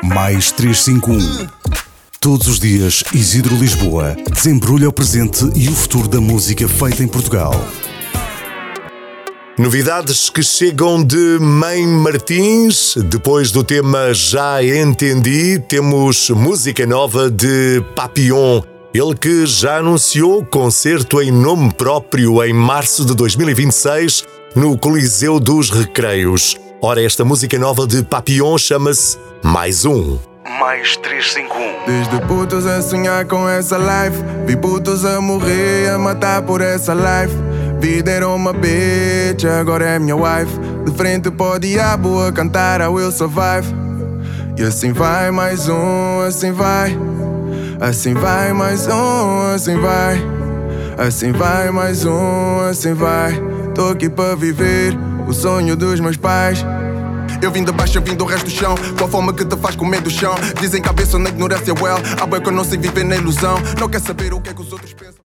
Mais 351. Todos os dias, Isidro Lisboa desembrulha o presente e o futuro da música feita em Portugal. Novidades que chegam de Mãe Martins. Depois do tema Já Entendi, temos música nova de Papillon. Ele que já anunciou concerto em nome próprio em março de 2026 no Coliseu dos Recreios. Ora, esta música nova de Papillon chama-se Mais Um. Mais 351. Desde putos a sonhar com essa life, vi putos a morrer, a matar por essa life. Vida era uma bitch, agora é minha wife. De frente para o diabo a cantar I Will Survive. E assim vai mais um, assim vai. Assim vai mais um, assim vai. Assim vai mais um, assim vai. Tô aqui para viver o sonho dos meus pais. Eu vim de baixo, eu vim do resto do chão. Com a fome que te faz comer do chão. Dizem cabeça na ignorância, well. Há boi que eu não sei viver na ilusão. Não quer saber o que é que os outros pensam.